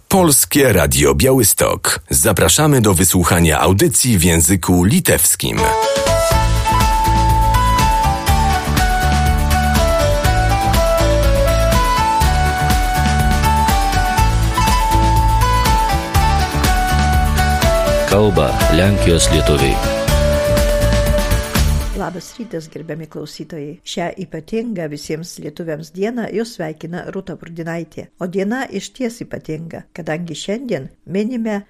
Polskie Radio Białystok. Zapraszamy do wysłuchania audycji w języku litewskim. Kalba Lenkijos lietuviai. Labas rytas, gerbiami klausytojai. Šią ypatingą visiems lietuviams dieną jūs sveikina Rūta Brudinaitė. O diena išties ypatinga, kadangi šiandien minime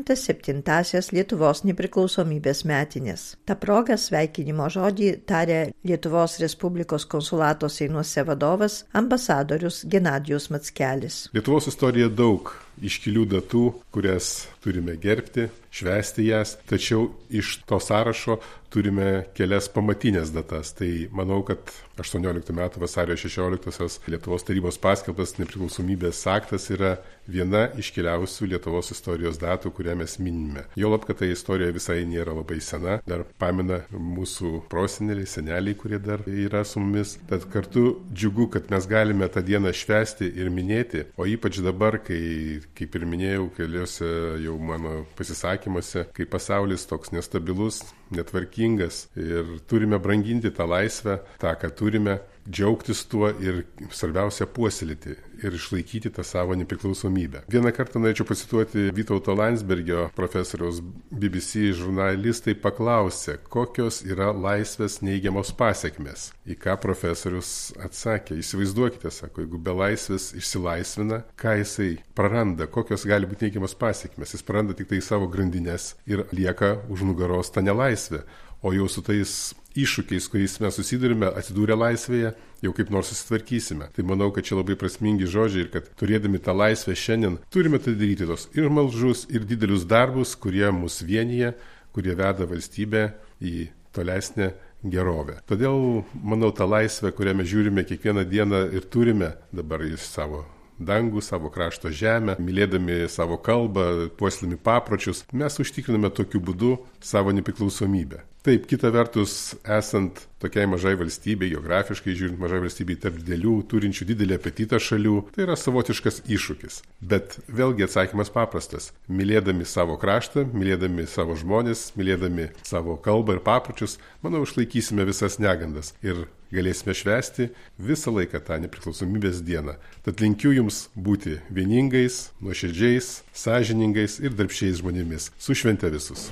107-asias Lietuvos nepriklausomybės metinės. Ta proga sveikinimo žodį tarė Lietuvos Respublikos konsulato Seinuose vadovas ambasadorius Genadijus Mackelis. Lietuvos istorija daug iškilių datų, kurias turime gerbti, švęsti jas, tačiau iš to sąrašo turime kelias pamatinės datas. Tai manau, kad 18 metų vasario 16-osios Lietuvos tarybos paskelbtas nepriklausomybės aktas yra viena iškiliausių Lietuvos istorijos datų, kurią mes minime. Juolab, kad ta istorija visai nėra labai sena, dar pamena mūsų proseneliai, seneliai, kurie dar yra su mumis. Tad kartu džiugu, kad mes galime tą dieną švęsti ir minėti, o ypač dabar, kai, kaip ir minėjau, keliuose jau mano pasisakymuose, kai pasaulis toks nestabilus, netvarkingas ir turime branginti tą laisvę, tą, ką turime, džiaugtis tuo ir svarbiausia puoselėti ir išlaikyti tą savo nepriklausomybę. Vieną kartą norėčiau pacituoti Vytauto Landsbergio profesoriaus BBC žurnalistai paklausė, kokios yra laisvės neigiamos pasekmės. Į ką profesorius atsakė, įsivaizduokite, sako, jeigu be laisvės išsilaisvina, ką jisai praranda, kokios gali būti neigiamos pasekmės. Jis praranda tik tai savo grandinės ir lieka už nugaros tą nelaisvę. O jau su tais iššūkiais, kuriais mes susidurime, atsidūrę laisvėje, jau kaip nors susitvarkysime. Tai manau, kad čia labai prasmingi žodžiai ir kad turėdami tą laisvę šiandien turime tai daryti tos ir mažus, ir didelius darbus, kurie mus vienyje, kurie veda valstybę į tolesnę gerovę. Todėl, manau, tą laisvę, kurią mes žiūrime kiekvieną dieną ir turime dabar į savo dangų, savo krašto žemę, mylėdami savo kalbą, puoselėdami papročius, mes užtikriname tokiu būdu savo nepriklausomybę. Taip, kita vertus, esant tokiai mažai valstybei, geografiškai žiūrint mažai valstybei tarp didelių, turinčių didelį apetitą šalių, tai yra savotiškas iššūkis. Bet vėlgi atsakymas paprastas. Mylėdami savo kraštą, mylėdami savo žmonės, mylėdami savo kalbą ir papročius, manau, išlaikysime visas negandas ir galėsime švęsti visą laiką tą nepriklausomybės dieną. Tad linkiu jums būti vieningais, nuoširdžiais, sąžiningais ir darbščiais žmonėmis. Su švente visus.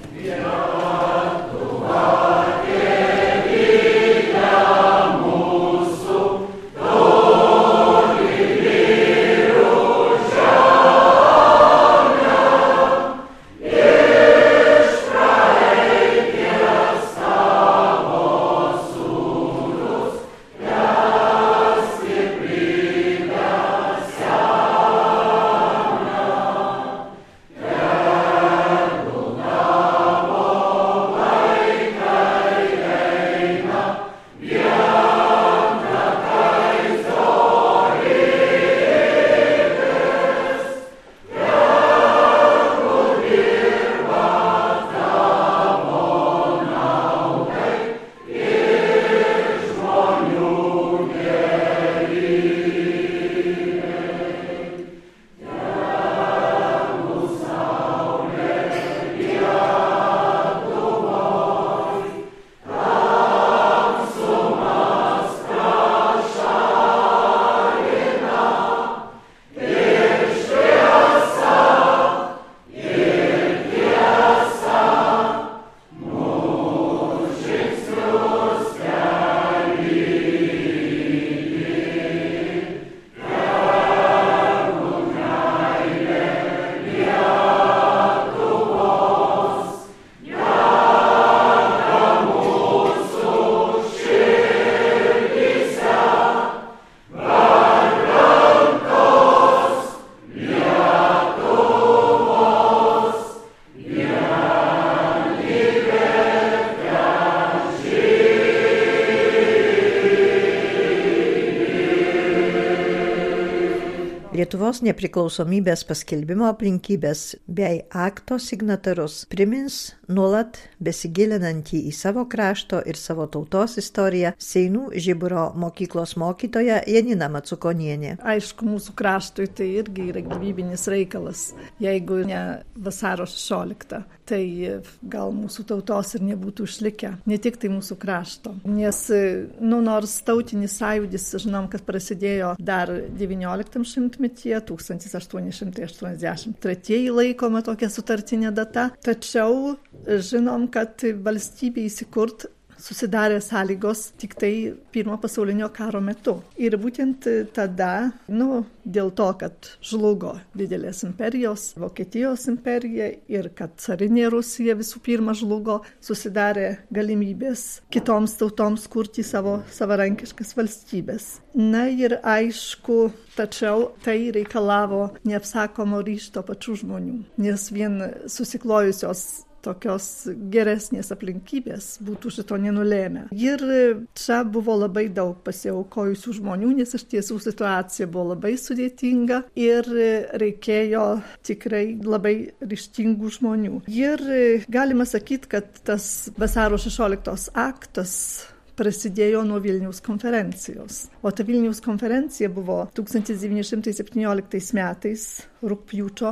Yeah. Lietuvos nepriklausomybės paskelbimo aplinkybės bei akto signatarus primins nuolat besigilinantį į savo krašto ir savo tautos istoriją Seinų Žiburo mokyklos mokytoja Janina Macukonienė. Aišku, mūsų kraštui tai irgi yra gyvybinis reikalas. Jeigu ne vasario 16, tai gal mūsų tautos ir nebūtų išlikę. Ne tik tai mūsų krašto. Nes, nors tautinis sąjūdis, žinom, kad prasidėjo dar 19 šimtmetyje, 1883 laikoma tokia sutartinė data, tačiau žinom, kad valstybė įsikurt susidarė sąlygos tik tai Pirmo pasaulinio karo metu. Ir būtent tada, dėl to, kad žlugo didelės imperijos, Vokietijos imperija ir kad carinė Rusija visų pirma žlugo, susidarė galimybės kitoms tautoms kurti savo savarankiškas valstybės. Na ir aišku, tačiau tai reikalavo neapsakomo ryžto pačių žmonių, nes vien susiklojusios tokios geresnės aplinkybės būtų šito nenulėmę. Ir čia buvo labai daug pasiaukojusių žmonių, nes iš tiesų situacija buvo labai sudėtinga ir reikėjo tikrai labai ryžtingų žmonių. Ir galima sakyti, kad tas vasario 16 aktas prasidėjo nuo Vilniaus konferencijos. O ta Vilniaus konferencija buvo 1917 metais rugpjūčio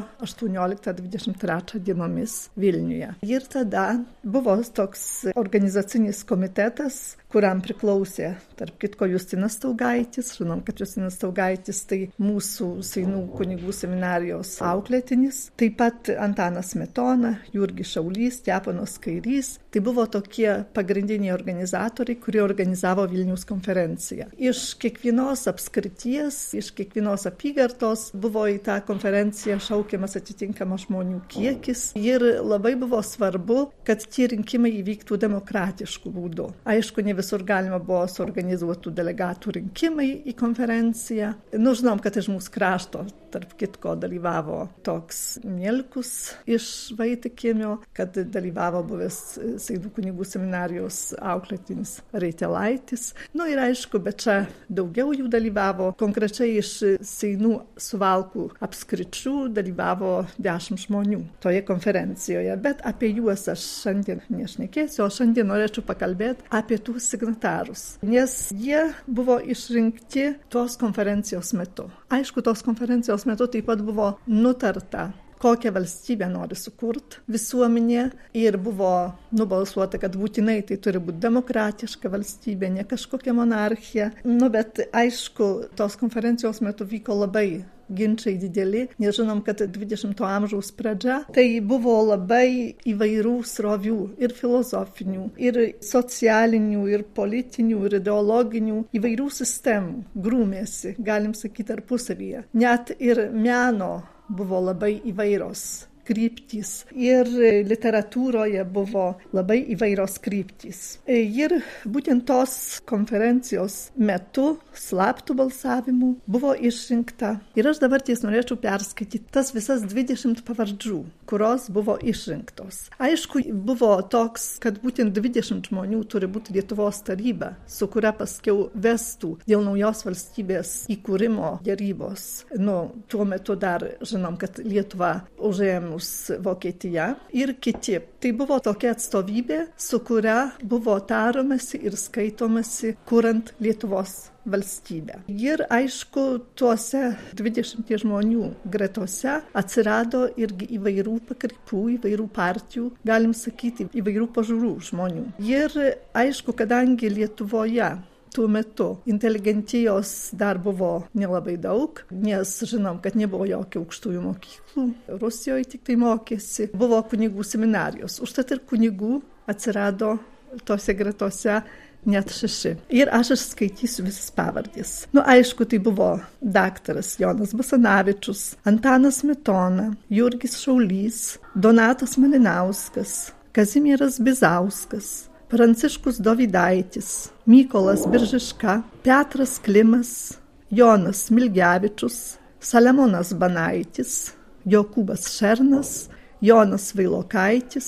18-23 dienomis Vilniuje. Ir tada buvo toks organizacinis komitetas, kuriam priklausė, tarp kitko, Justinas Staugaitis. Žinom, kad Justinas Staugaitis tai mūsų Seinų kunigų seminarijos auklėtinis. Taip pat Antanas Smetona, Jurgis Šaulys, Steponas Kairys. Tai buvo tokie pagrindiniai organizatoriai, kurie organizavo Vilniaus konferenciją. Iš kiekvienos apskrities, iš kiekvienos apygardos buvo į tą konferenciją šaukiamas atitinkamas žmonių kiekis. Ir labai buvo svarbu, kad tie rinkimai įvyktų demokratiškų būdų. Aišku, ne visur galima buvo suorganizuotų delegatų rinkimai į konferenciją. Žinom, kad iš mūsų krašto, tarp kitko, dalyvavo toks Mielkus iš Vaitekėmio, kad dalyvavo buvęs Seinų kunigų seminarijos auklėtinis Reitelaitis. Ir aišku, bet čia daugiau jų dalyvavo. Konkrečiai iš Seinų Suvalkų apskričių dalyvavo 10 žmonių toje konferencijoje. Bet apie juos aš šiandien nešnekėsiu, o šiandien norėčiau pakalbėti apie tų signatarus, nes jie buvo išrinkti tos konferencijos metu. Aišku, tos konferencijos metu taip pat buvo nutarta, kokią valstybę nori sukurti visuomenė ir buvo nubalsuota, kad būtinai tai turi būti demokratiška valstybė, ne kažkokia monarchija. Bet aišku, tos konferencijos metu vyko labai ginčiai dideli, nežinom, kad 20 amžiaus pradžia, tai buvo labai įvairių srovių ir filosofinių, ir socialinių, ir politinių, ir ideologinių, įvairių sistemų grūmėsi, galim sakyti, tarpusavyje. Net ir meno buvo labai įvairios kryptys ir literatūroje buvo labai įvairios kryptys. Ir būtent tos konferencijos metu slaptų balsavimų buvo išrinkta. Ir aš dabar norėčiau perskaityti tas visas 20 pavardžių, kurios buvo išrinktos. Aišku, buvo toks, kad būtent 20 žmonių turi būti Lietuvos taryba, su kuria paskiau vestų dėl naujos valstybės įkūrimo derybos. Tuo metu dar žinom, kad Lietuva užėmė Vokietija ir kiti. Tai buvo tokia atstovybė, su kuria buvo taromasi ir skaitomasi, kuriant Lietuvos valstybę. Ir aišku, tuose 20 žmonių gretose atsirado irgi įvairių pakrypų, įvairių partijų, galim sakyti, įvairių pažiūrų žmonių. Ir aišku, kadangi Lietuvoje tuo metu inteligentijos dar buvo nelabai daug, nes žinom, kad nebuvo jokių aukštųjų mokyklų. Rusijoje tik tai mokėsi. Buvo kunigų seminarijos. Užtat ir kunigų atsirado tose gretose net 6. Ir aš skaitysiu visas pavardės. Aišku, tai buvo daktaras Jonas Basanavičius, Antanas Smetona, Jurgis Šaulys, Donatas Malinauskas, Kazimieras Bizauskas, Pranciškus Dovydaitis, Mykolas Biržiška, Petras Klimas, Jonas Milgevičius, Saliamonas Banaitis, Jokūbas Šernas, Jonas Vailokaitis,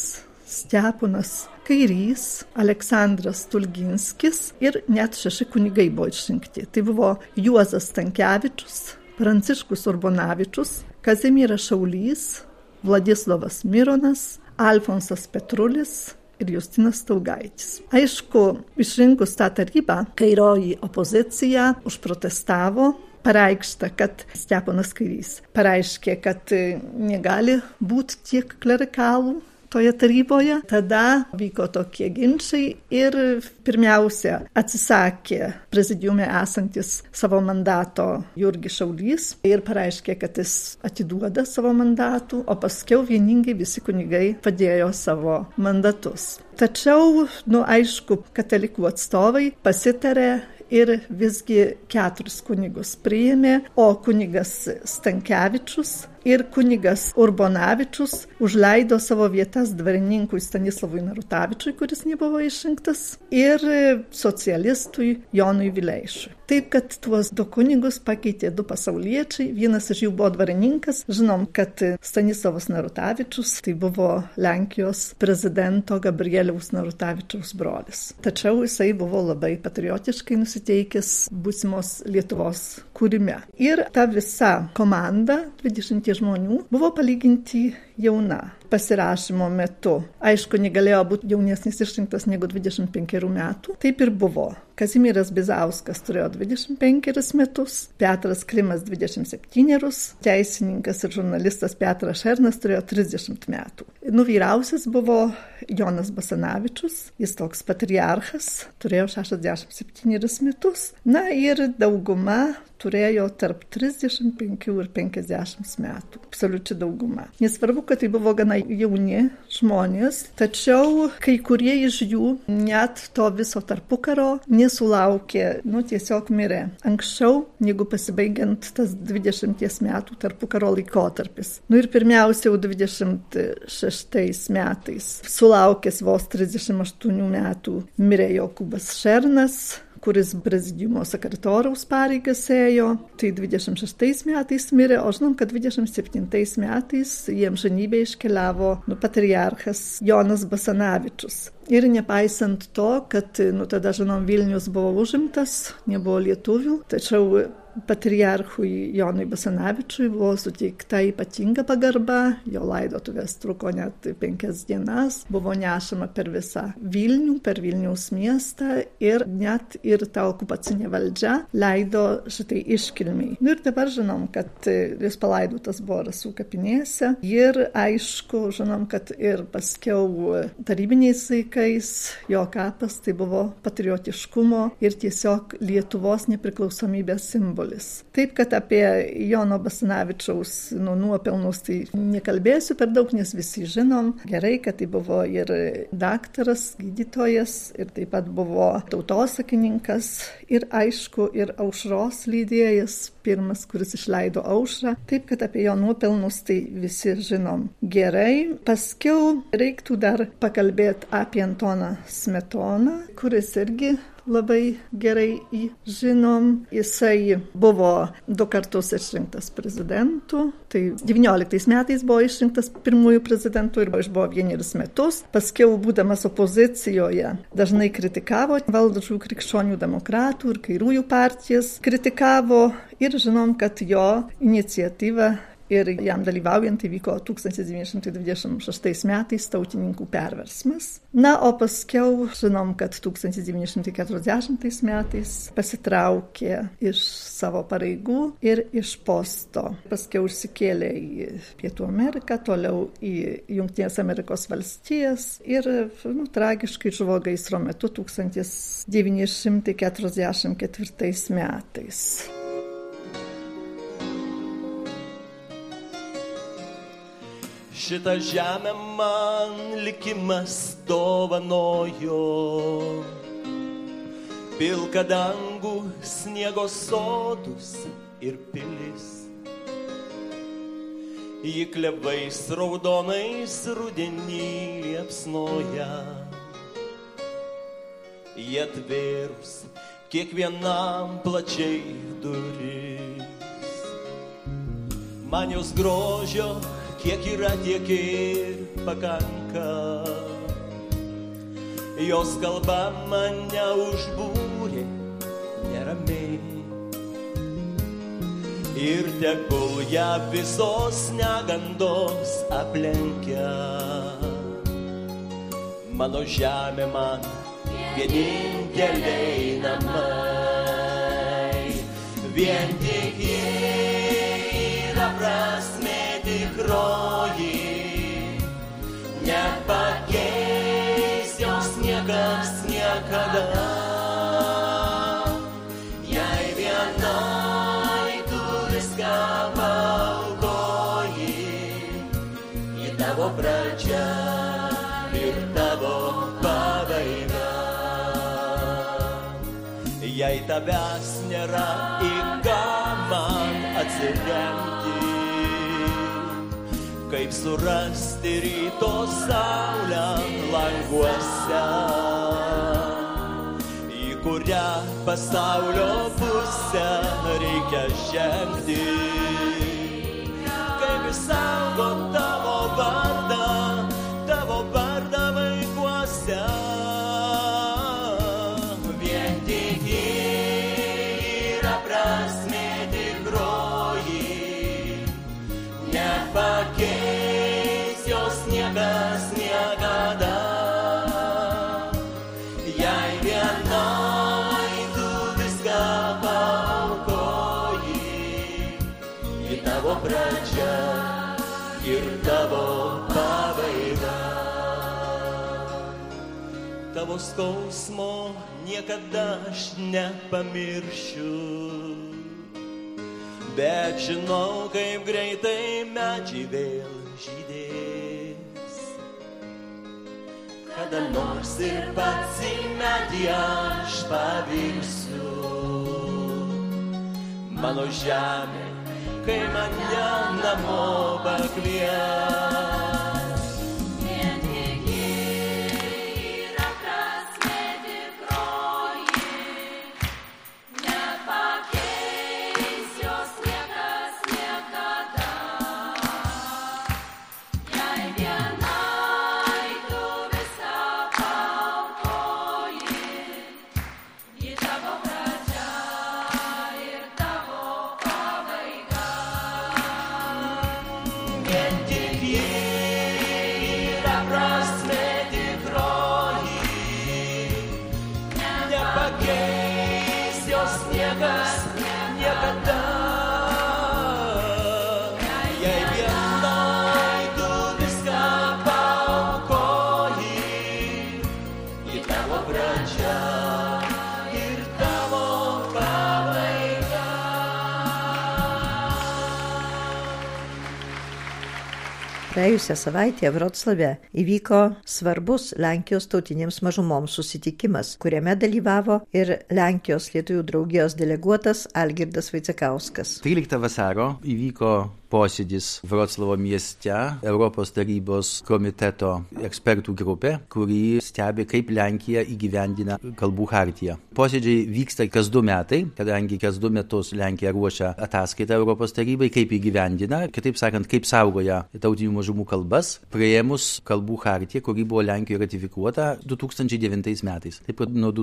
Steponas Kairys, Aleksandras Tulginskis ir net 6 kunigai buvo išrinkti. Tai buvo Juozas Stankevičius, Pranciškus Urbonavičius, Kazimieras Šaulys, Vladislavas Mironas, Alfonsas Petrulis ir Justinas Staugaitis. Aišku, išrinkus tą tarybą, kairioji opozicija užprotestavo, pareikšta, kad Steponas Kairys pareiškė, kad negali būti tiek klerikalų toje taryboje. Tada vyko tokie ginčiai ir pirmiausia atsisakė prezidiume esantis savo mandato Jurgis Šaulys ir pareiškė, kad jis atiduoda savo mandatų, o paskiau vieningai visi kunigai padėjo savo mandatus. Tačiau, aišku, katalikų atstovai pasitarė ir visgi 4 kunigus priėmė, o kunigas Stankevičius ir kunigas Urbonavičius užleido savo vietas dvarininkui Stanislavui Narutavičiui, kuris nebuvo išrinktas, ir socialistui Jonui Vileišui. Taip, kad tuos 2 kunigus pakeitė 2 pasauliečiai, vienas iš jų buvo dvarininkas. Žinom, kad Stanislavas Narutavičius tai buvo Lenkijos prezidento Gabrieliaus Narutavičiaus brolis. Tačiau jisai buvo labai patriotiškai nusiteikęs būsimos Lietuvos kūrime. Ir ta visa komanda, 20 žmonių, buvo palyginti jauna pasirašymo metu. Aišku, negalėjo būti jaunesnis išrinktas negu 25 metų. Taip ir buvo. Kazimieras Bizauskas turėjo 25 metus, Petras Klimas 27, teisininkas ir žurnalistas Petras Šernas turėjo 30 metų. Vyriausias buvo Jonas Basanavičius, jis toks patriarchas, turėjo 67 metus. Ir dauguma turėjo tarp 35 ir 50 metų. Absoliučiai dauguma. Nesvarbu, kad tai buvo gana jauni žmonės, tačiau kai kurie iš jų net to viso tarpukaro nesulaukė, tiesiog mirė anksčiau, negu pasibaigiant tas 20 metų tarpukaro laikotarpis. Ir pirmiausia, jau 26 metais, sulaukęs vos 38 metų, mirė Jokūbas Šernas, kuris prezidiumo sekretoriaus pareigas ėjo. Tai 26 metais mirė, o žinom, kad 27 metais į amžinybę iškeliavo patriarchas Jonas Basanavičius. Ir nepaisant to, kad tada, žinom, Vilnius buvo užimtas, nebuvo lietuvių, tačiau patriarchui Jonui Basanavičiui buvo suteikta ypatinga pagarba, jo laidotuvės truko net 5 dienas, buvo nešama per visą Vilnių, per Vilniaus miestą ir net ir ta okupacinė valdžia leido šitai iškilmiai. Ir dabar žinom, kad jis palaidotas buvo Rasų kapinėse ir aišku, žinom, kad ir paskiau tarybiniais laikais jo kapas tai buvo patriotiškumo ir tiesiog Lietuvos nepriklausomybės simbolis. Taip, kad apie Jono Basanavičiaus nuopelnus tai nekalbėsiu per daug, nes visi žinom gerai, kad tai buvo ir daktaras, gydytojas, ir taip pat buvo tautosakininkas, ir aišku, ir aušros lydėjas, pirmas, kuris išleido aušrą. Taip, kad apie jo nuopelnus tai visi žinom gerai. Paskiau reiktų dar pakalbėti apie Antoną Smetoną, kuris irgi labai gerai žinom. Jisai buvo 2 kartus išrinktas prezidentu. Tai 19 metais buvo išrinktas pirmųjų prezidentų ir buvo 1 metus. Paskiau, būdamas opozicijoje, dažnai kritikavo valdančiųjų krikščionių demokratų ir kairiųjų partijas. Kritikavo ir žinom, kad jo iniciatyva ir jam dalyvaujant įvyko 1926 metais tautininkų perversmas. O paskiau žinom, kad 1940 metais pasitraukė iš savo pareigų ir iš posto. Paskiau išsikėlė į Pietų Ameriką, toliau į Jungtinės Amerikos valstijas ir tragiškai žuvo gaisro metu 1944 metais. Šitą žemę man likimas dovanojo, pilką dangų, sniego sodus ir pilis. Ji klevais raudonais rudenį liepsnoja, jie atvėrus kiekvienam plačiai duris. Man jos grožio kiek yra, tiek ir pakanka. Jos kalba mane užbūrė neramiai. ir tegul ją visos negandos aplenkia. Mano žemė man vieninteliai namai, vien tik ji yra prasmė tikroji, nepakeis jos niekas niekada. Jei vienai tu viską paaukoji, ji tavo pradžia ir tavo pabaiga. Jei tavęs nėra, į ką man atsiremti, kaip surasti ryto saulę languose, į kurią pasaulio pusę reikia žengti, kaip išsaugot tavo vardą vaikuose. Vien tik ji yra prasmė tikroji, nepakeis jos niekas niekada. Jei vienai tu viską paaukoji, ji tavo pradžia ir tavo pabaiga. Tavo skausmo niekada aš nepamiršiu, bet žinau, kaip greitai medžiai vėl žydės. Kada nors ir pats į medį aš pavirsiu. Mano žemė, kai mane namo pakvies. Praėjusią savaitę Vroclave įvyko svarbus Lenkijos tautinėms mažumoms susitikimas, kuriame dalyvavo ir Lenkijos lietuvių draugijos deleguotas Algirdas Vaicekauskas. 13 vasario įvyko posėdis Vroclavo mieste, Europos tarybos komiteto ekspertų grupė, kuri stebi, kaip Lenkija įgyvendina kalbų hartiją. Posėdžiai vyksta kas 2 metai, kadangi kas 2 metus Lenkija ruošia ataskaitą Europos tarybai, kaip įgyvendina, kitaip sakant, kaip saugoja tautinių mažumų kalbas, priėmus kalbų hartiją, kuri buvo Lenkijoje ratifikuota 2009 metais. Taip pat nuo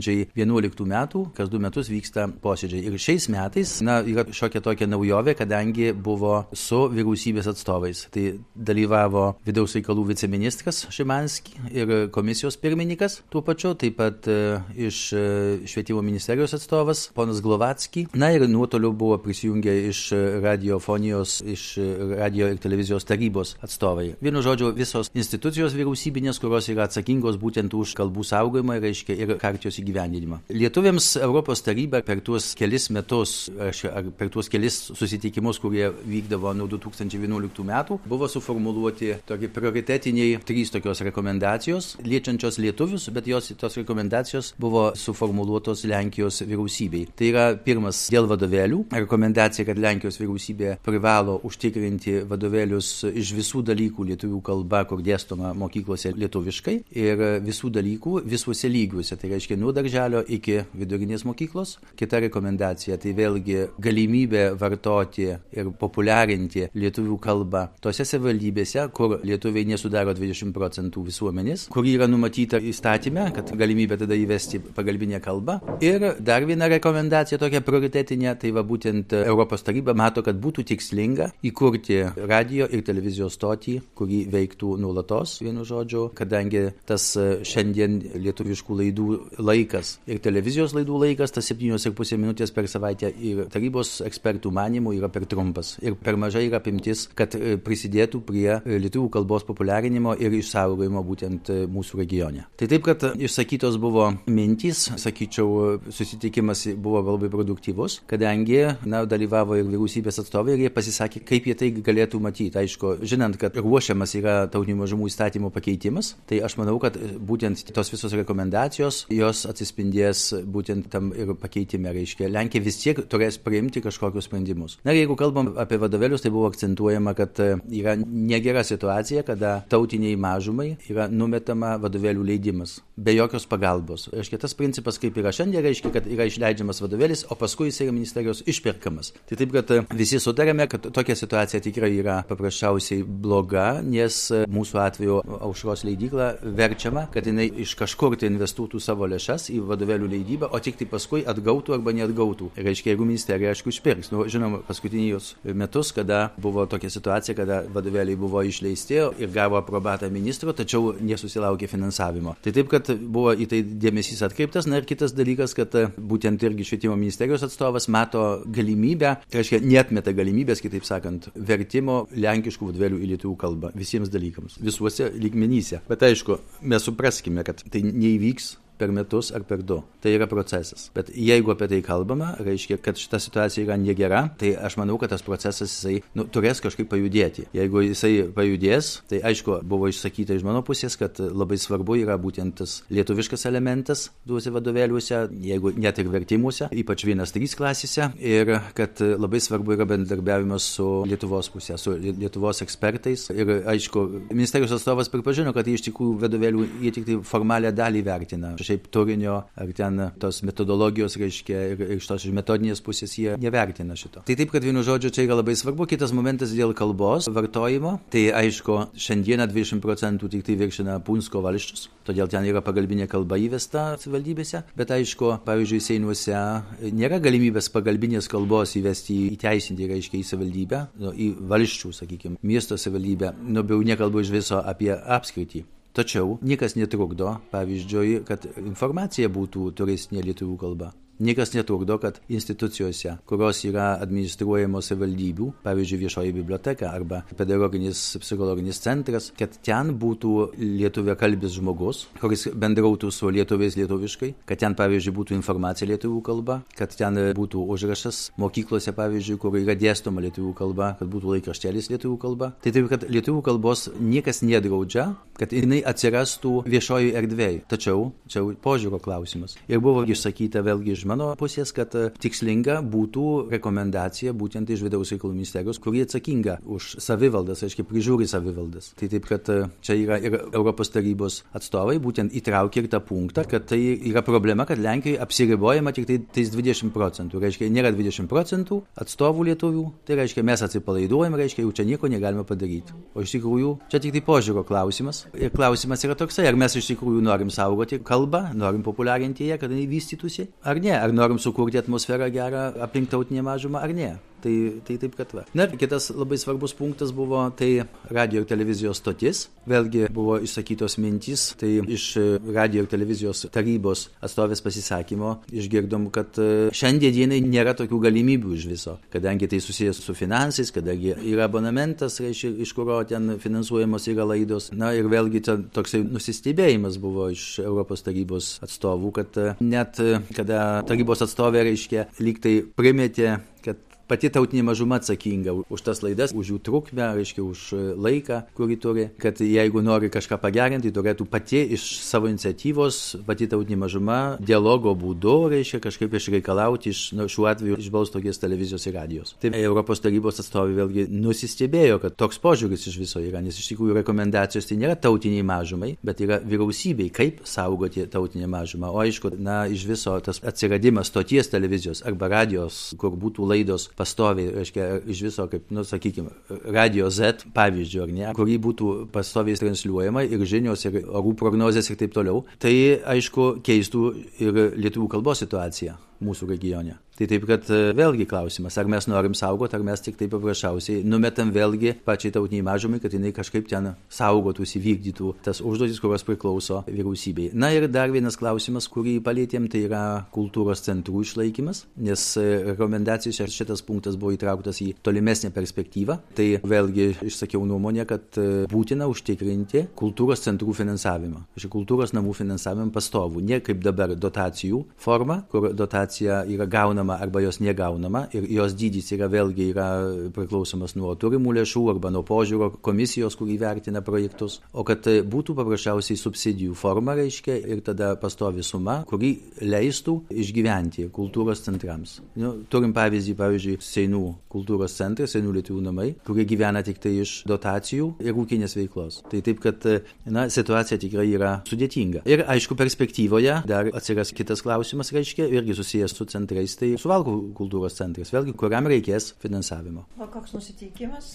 2011 metų kas 2 metus vyksta posėdžiai. Ir šiais metais, yra šiokia tokia naujovė, kadangi buvo su vyriausybės atstovais. Tai dalyvavo vidaus reikalų viceministras Šimanski ir komisijos pirmininkas tuo pačiu, taip pat iš švietimo ministerijos atstovas ponas Glovatski. Ir nuotoliu buvo prisijungę iš radiofonijos, iš radio ir televizijos tarybos atstovai. Vienu žodžiu, visos institucijos vyriausybinės, kurios yra atsakingos būtent už kalbų saugojimą, reiškia ir hartijos įgyvendinimą. Lietuviams Europos taryba per tuos kelis metus, per tuos kelis susitikimus, kurie vykdavo nuo 2011 metų, buvo suformuluoti tokie prioritetiniai 3 tokios rekomendacijos, liečiančios lietuvius, bet tos rekomendacijos buvo suformuluotos Lenkijos vyriausybei. Tai yra pirmas dėl vadovėlių. Rekomendacija, kad Lenkijos vyriausybė privalo užtikrinti vadovėlius iš visų dalykų lietuvių kalba, kur dėstoma mokyklose lietuviškai, ir visų dalykų visuose lygiuose, tai reiškia nuo darželio iki vidurinės mokyklos. Kita rekomendacija, tai vėlgi galimybė vartoti ir populiarinti lietuvių kalbą tose savivaldybėse, kur lietuviai nesudaro 20% visuomenės, kur yra numatyta įstatyme, kad galimybė tada įvesti pagalbinę kalbą. Ir dar viena rekomendacija tokia prioritetinė, tai va būtent Europos taryba mato, kad būtų tikslinga įkurti radio ir televizijos stotį, kurį veiktų nuolatos, vienu žodžiu, kadangi tas šiandien lietuviškų laidų laikas ir televizijos laidų laikas, tas 7,5 minutės per savaitę ir tarybos ekspertų manymų yra per trumpas ir per mažai yra apimtis, kad prisidėtų prie lietuvių kalbos populiarinimo ir išsaugojimo būtent mūsų regione. Tai taip, kad išsakytos buvo mintys, sakyčiau, susitikimas buvo labai produktyvus, kadangi dalyvavo ir vyriausybės atstovai ir jie pasisakė, kaip jie tai galėtų matyti. Aišku, žinant, kad ruošiamas yra tautinių mažumų įstatymo pakeitimas, tai aš manau, kad būtent tos visos rekomendacijos, jos atsispindės būtent tam ir pakeitime, reiškia. Lenkija vis tiek turės priimti kažkokius sprendimus. Na, jeigu kalbam apie vadovėlius, tai buvo akcentuojama, kad yra negera situacija, kada tautiniai mažumai yra numetama vadovėlių leidimas, be jokios pagalbos. Reiškia, tas principas, kaip yra šiandien, reiškia, kad yra išleidžiamas vadovėlis, o paskui jis yra ministerijos išperkamas. Tai taip, kad visi sutarėme, kad tokia situacija tikrai yra paprasčiausiai bloga, nes mūsų atveju Aušros leidykla verčiama, kad jinai iš kažkur tai investuotų savo lėšas į vadovėlių leidybą, o tik tai paskui atgautų arba neatgautų. Reiškia, jeigu ministerija, aišku, išpirks. Žinom, paskutinius metus, kada buvo tokia situacija, kada vadovėliai buvo išleisti ir gavo aprobatą ministro, tačiau nesusilaukė finansavimo. Tai taip, kad buvo į tai dėmesys atkreiptas. Na ir kitas dalykas, kad būtent irgi švietimo ministerijos atstovas mato galimybę, reiškia, neatmeta galimybės, kitaip sakant, vertimo lenkiškų vadovėlių į lietuvių kalbą visiems dalykams, visuose lygmenyse. Bet aišku, mes supraskime, kad tai neįvyks per metus ar per 2. Tai yra procesas. Bet jeigu apie tai kalbama, reiškia, kad šita situacija yra negera, tai aš manau, kad tas procesas jisai turės kažkaip pajudėti. Jeigu jisai pajudės, tai aišku, buvo išsakyta iš mano pusės, kad labai svarbu yra būtent tas lietuviškas elementas tuose vadovėliuose, jeigu net ir vertimuose, ypač 1-3 klasėse, ir kad labai svarbu yra bendradarbiavimas su Lietuvos pusė, su Lietuvos ekspertais. Ir aišku, ministerijos atstovas pripažino, kad iš tikrųjų vadovėlių jie tik tai formalią dalį vertina. Šiaip turinio, ar ten tos metodologijos, reiškia, ir iš tos metodinės pusės jie nevertina šito. Tai taip, kad vienu žodžiu čia yra labai svarbu. Kitas momentas dėl kalbos vartojimo. Tai aišku, šiandieną 20% tik tai viršina Punsko valsčius, todėl ten yra pagalbinė kalba įvesta savivaldybėse. Bet aišku, pavyzdžiui, Seinuose nėra galimybės pagalbinės kalbos įvesti, įteisinti, reiškia, į savivaldybę, į valsčių, sakykime, miesto savivaldybę. Jau nekalbu iš viso apie apskritį. Tačiau niekas netrukdo, pavyzdžiui, kad informacija būtų turistinė lietuvių kalba. Niekas netrukdo, kad institucijose, kurios yra administruojamos savivaldybių, pavyzdžiui, viešoji biblioteka arba pedagoginis psichologinis centras, kad ten būtų lietuviakalbis žmogus, kuris bendrautų su lietuviais lietuviškai, kad ten, pavyzdžiui, būtų informacija lietuvių kalba, kad ten būtų užrašas mokyklose, pavyzdžiui, kur yra dėstoma lietuvių kalba, kad būtų laikraštelis lietuvių kalba. Tai taip, kad lietuvių kalbos niekas nedraudžia, kad jinai atsirastų viešoji erdvėje. Tačiau čia požiūrio klausimas. Ir buvo išsakyta vėlgi iš mano pusės, kad tikslinga būtų rekomendacija būtent iš vidaus reikalų ministerijos, kuri atsakinga už savivaldas, aiškiai prižiūri savivaldas. Tai taip, kad čia yra ir Europos tarybos atstovai būtent įtraukė ir tą punktą, kad tai yra problema, kad Lenkijoje apsiribojama tik tais 20%. Reiškia, nėra 20% atstovų lietuvių, tai reiškia, mes atsipalaiduojam, reiškia, jau čia nieko negalime padaryti. O iš tikrųjų, čia tik tai požiūrio klausimas. Ir klausimas yra toksai, ar mes iš tikrųjų norim saugoti kalbą, norim populiarinti ją, kad jinai vystytųsi, ar ne, ar norim sukurti atmosferą gerą aplink tautinę mažumą, ar ne. Tai taip, kad va. Na, kitas labai svarbus punktas buvo tai radio ir televizijos stotis. Vėlgi buvo išsakytos mintys, tai iš radio ir televizijos tarybos atstovės pasisakymo išgirdom, kad šiandien dienai nėra tokių galimybių iš viso, kadangi tai susijęs su finansais, kadangi yra abonamentas, iš kurio ten finansuojamos yra laidos. Na ir vėlgi toksai nusistebėjimas buvo iš Europos tarybos atstovų, kad net kada tarybos atstovė, reiškia, lyg tai primetė, kad pati tautinė mažuma atsakinga už tas laidas, už jų trukmę, reiškia, už laiką, kurį turi, kad jeigu nori kažką pagerinti, turėtų pati iš savo iniciatyvos, pati tautinė mažuma, dialogo būdu, reiškia, kažkaip išreikalauti šiuo atveju iš Balstogės televizijos ir radijos. Taip, Europos tarybos atstovai vėlgi nusistebėjo, kad toks požiūris iš viso yra, nes iš tikrųjų rekomendacijos tai nėra tautiniai mažumai, bet yra vyriausybei, kaip saugoti tautinę mažumą. O aišku, iš viso tas atsiradimas stoties televizijos arba radijos, kur būtų laidos pastoviai, reiškia, iš viso, kaip, sakykime, Radio Z, pavyzdžiui, ar ne, kurį būtų pastoviai transliuojama ir žinios, ir orų prognozės ir taip toliau, tai, aišku, keistų ir lietuvių kalbos situaciją mūsų regione. Tai taip, kad vėlgi klausimas, ar mes norim saugoti, ar mes tik taip paprasčiausiai numetam vėlgi pačiai tautiniai mažumai, kad jinai kažkaip ten saugotųsi, vykdytų tas užduotis, kurios priklauso vyriausybei. Na ir dar vienas klausimas, kurį palėtėm, tai yra kultūros centrų išlaikymas, nes rekomendacijose šitas punktas buvo įtrauktas į tolimesnę perspektyvą. Tai vėlgi išsakiau nuomonę, kad būtina užtikrinti kultūros centrų finansavimą. Kultūros namų finansavimą pastovų, ne kaip dabar dotacijų forma, kur dotacija yra gaunama arba jos negaunama ir jos dydis yra vėlgi priklausomas nuo turimų lėšų arba nuo požiūrio komisijos, kur įvertina projektus, o kad būtų paprasčiausiai subsidijų forma, reiškia, ir tada pastovi suma, kuri leistų išgyventi kultūros centrams. Turim pavyzdžiui, Seinų kultūros centras, Seinų lietuvių namai, kurie gyvena tik tai iš dotacijų ir ūkinės veiklos. Tai taip, kad situacija tikrai yra sudėtinga. Ir aišku, perspektyvoje dar atsiras kitas klausimas, reiškia, irgi susijęs su centrais, tai Suvalkų kultūros centras, vėlgi, kuriam reikės finansavimo. O koks nusiteikimas?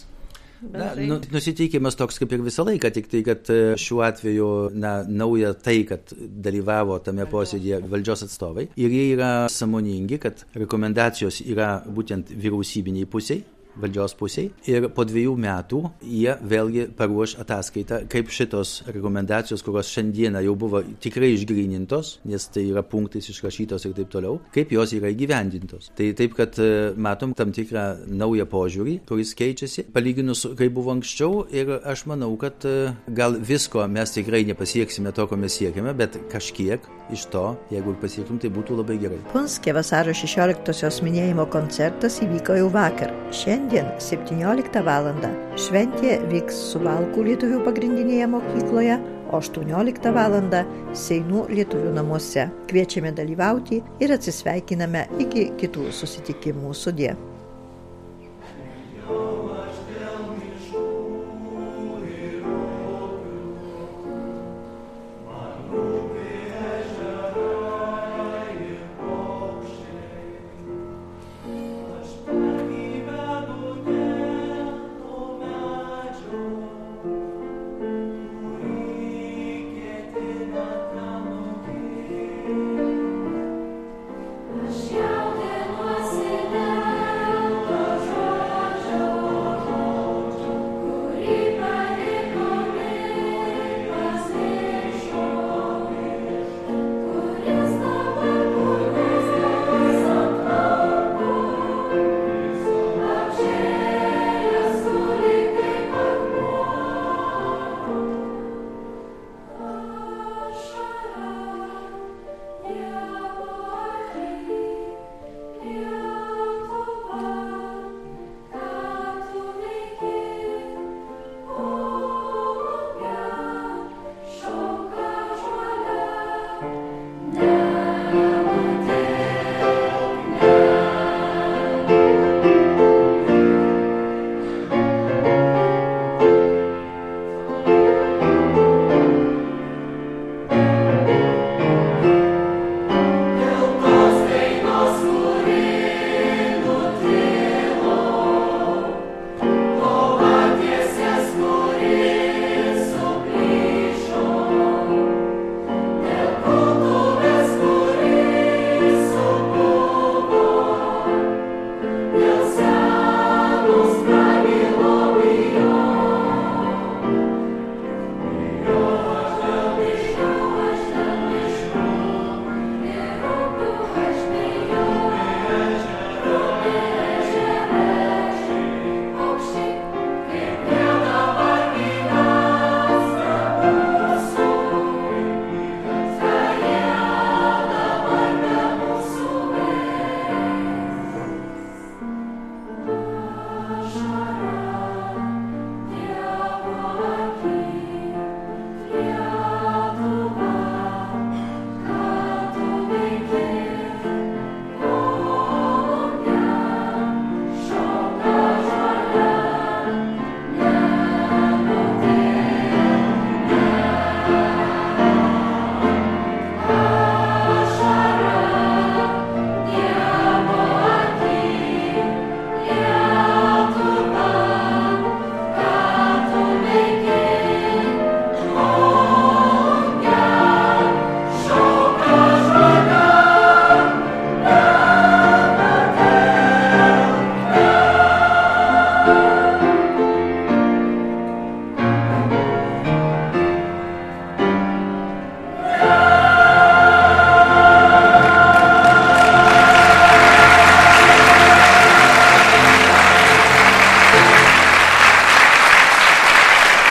Nusiteikimas toks kaip ir visą laiką, tik tai, kad šiuo atveju nauja tai, kad dalyvavo tame posėdėje valdžios atstovai ir jie yra sąmoningi, kad rekomendacijos yra būtent vyriausybiniai pusiai, valdžios pusiai ir po 2 metų jie vėlgi paruoš ataskaitą, kaip šitos rekomendacijos, kurios šiandieną jau buvo tikrai išgrynintos, nes tai yra punktais išrašytos ir taip toliau, kaip jos yra įgyvendintos. Tai taip, kad matom tam tikrą naują požiūrį, kuris keičiasi, palyginus kaip buvo anksčiau ir aš manau, kad gal visko mes tikrai nepasieksime to, ko mes siekime, bet kažkiek iš to, jeigu pasiektum, tai būtų labai gerai. Punske vasario 16-osios minėjimo koncertas įvyko jau vakar. Šiandien 17 valandą šventė vyks Suvalkų lietuvių pagrindinėje mokykloje, o 18 valandą Seinų lietuvių namuose. Kviečiame dalyvauti ir atsisveikiname iki kitų susitikimų. Sudie.